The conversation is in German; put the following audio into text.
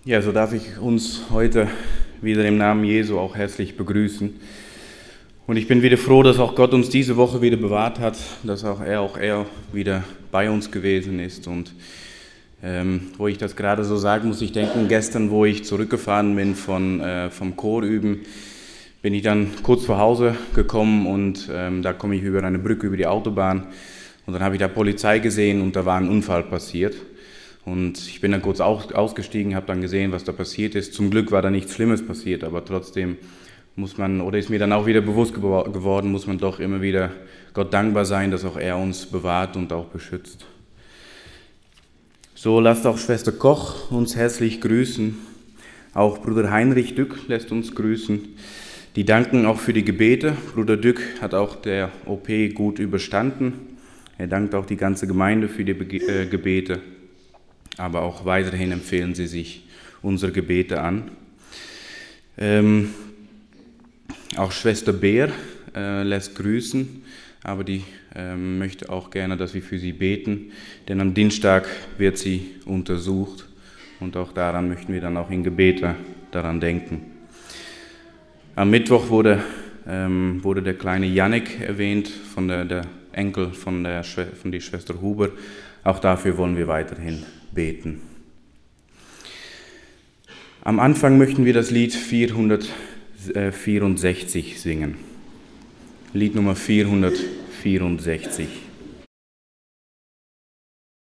Ja, so darf ich uns heute wieder im Namen Jesu auch herzlich begrüßen. Und ich bin wieder froh, dass auch Gott uns diese Woche wieder bewahrt hat, dass auch er wieder bei uns gewesen ist. Und wo ich das gerade so sage, muss ich denken, gestern, wo ich zurückgefahren bin vom Chorüben, bin ich dann kurz vor Hause gekommen und da komme ich über eine Brücke, über die Autobahn. Und dann habe ich da Polizei gesehen und da war ein Unfall passiert. Und ich bin dann kurz ausgestiegen, habe dann gesehen, was da passiert ist. Zum Glück war da nichts Schlimmes passiert, aber trotzdem ist mir dann auch wieder bewusst geworden, muss man doch immer wieder Gott dankbar sein, dass auch er uns bewahrt und auch beschützt. So lasst auch Schwester Koch uns herzlich grüßen. Auch Bruder Heinrich Dück lässt uns grüßen. Die danken auch für die Gebete. Bruder Dück hat auch der OP gut überstanden. Er dankt auch die ganze Gemeinde für die Gebete. Aber auch weiterhin empfehlen sie sich unsere Gebete an. Auch Schwester Beer lässt grüßen, aber die möchte auch gerne, dass wir für sie beten, denn am Dienstag wird sie untersucht und auch daran möchten wir dann auch in Gebete daran denken. Am Mittwoch wurde der kleine Jannik erwähnt, der Enkel von der Schwester Huber. Auch dafür wollen wir weiterhin beten. Am Anfang möchten wir das Lied 464 singen. Lied Nummer 464.